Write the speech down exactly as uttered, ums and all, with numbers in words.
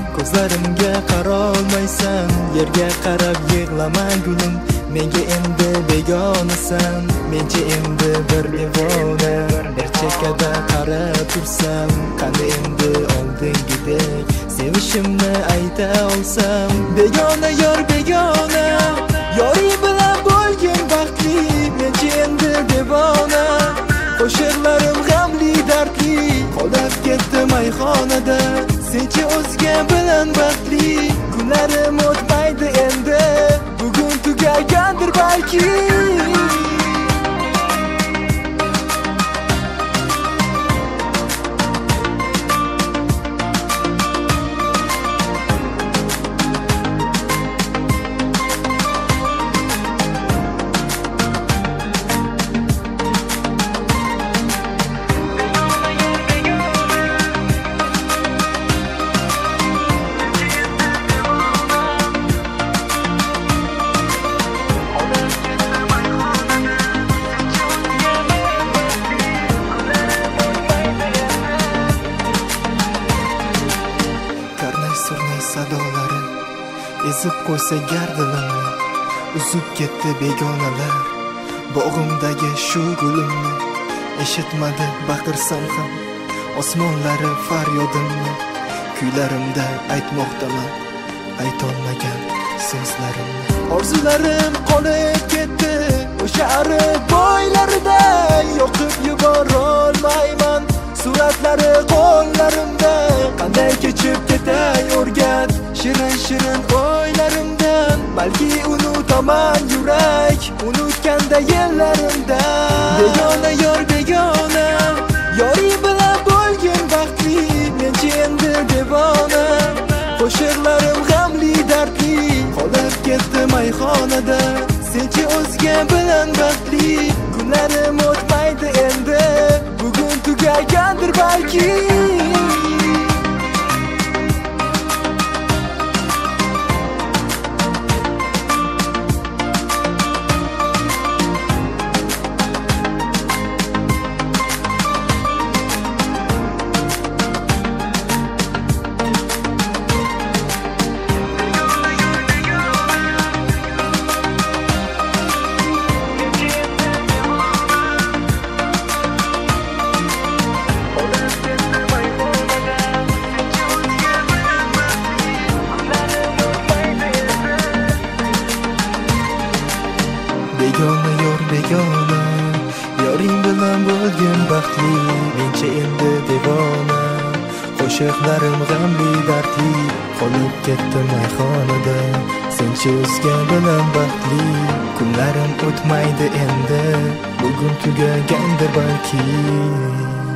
ko'zlarimga qarolmaysan. Yerga qarab yig'lama gulim, menga endi begonasan. Mencha endi bir devona, bir chekkada qarab tursam, qani endi oldingidek sevishimni ayta olsam. Begona yor begona, yoring bilan bo'lgin baxtli, mencha endi devona. Qo'shiqlarim g'amli dardli, qolib ketdi mayxonada. Senchi o'zga bilan baxtli, kunlarim o'tmaydi endi, bugun tugagandir balki. Sadolari ezib qo'ysa gardilimni, uzib ketdi begonalar bog'imdagi shu gulimni. Eshitmadi baqirsam ham osmonlari faryodimni, kuylarimda aytmoqdaman aytolmagan so'zlarimni. Orzularim qolib ketdi o'sha ariq bo'ylarida, yoqib yuborolmayman suratlari qo'llarimda. Qanday kechib ketay o'rgat shirin shirin o'ylarimdan, balki unutaman yurak unutganda yillarimda. Begona yor begona, yoring bilan bo'lgin baxtli, mencha endi devona. Qo'shiqlarim g'amli dardli, qolib ketdi mayxonada. Senchi o'zga bilan baxtli, kunlarim o'tmaydi endi, bugun tugagandir balki. Begona yor begona, yoring bilan bo'lgin baxtli, mencha endi devona. Qo'shiqlarim g'amli dardli, qolib ketdi mayxonada. Senchi o'zga bilan baxtli, kunlarim o'tmaydi endi, bugun tugagandir balki.